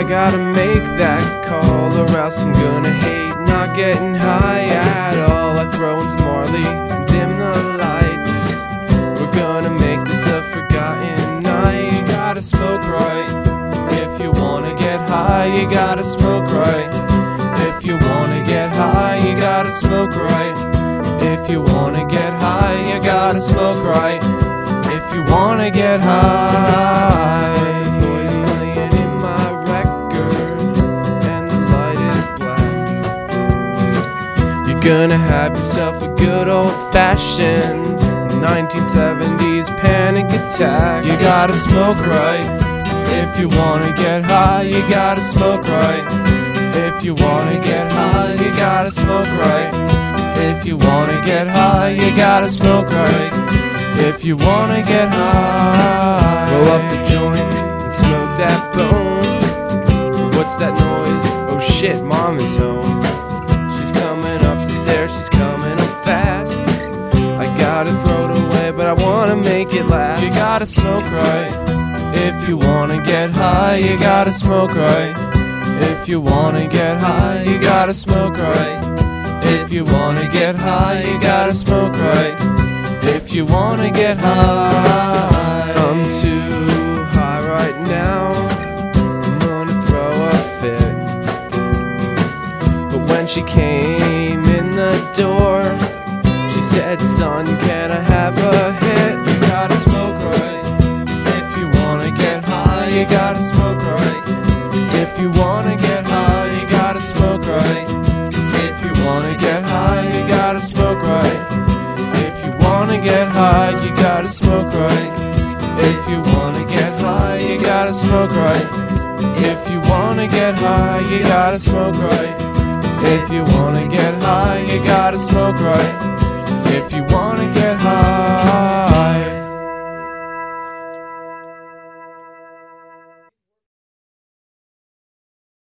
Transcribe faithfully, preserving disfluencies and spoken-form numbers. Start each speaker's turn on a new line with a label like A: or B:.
A: I gotta make that call, or else I'm gonna hate not getting high at all. I throw in some Marley and dim the lights. We're gonna make this a forgotten night. You gotta smoke right if you wanna get high. You gotta smoke right if you wanna get high. You gotta smoke right if you wanna get high. You gotta smoke right if you wanna get high. Voice playing in my record and the light is black. You're gonna have yourself a good old-fashioned nineteen seventies panic attack. You gotta smoke right if you wanna get high. You gotta smoke right if you wanna get high. You gotta smoke right if you wanna get high. You gotta smoke right if you wanna get high. Roll up the joint and smoke that bone. What's that noise? Oh shit, mom is home. She's coming up the stairs, she's coming up fast. I gotta throw it away, but I wanna make it last. You gotta smoke right if you wanna get high. You gotta smoke right if you wanna get high. You gotta smoke right if you wanna get high. You gotta smoke right if you wanna get high. I'm too high right now, I'm gonna throw a fit. But when she came in the door, she said, son, can I have a hit? You gotta smoke right if you wanna get high. You gotta smoke right if you wanna get high. You gotta smoke right if you wanna get high. You gotta smoke right if you wanna get high. You gotta smoke right if you wanna get high. You gotta smoke right if you wanna get high. You gotta smoke right if you wanna get high. You gotta smoke right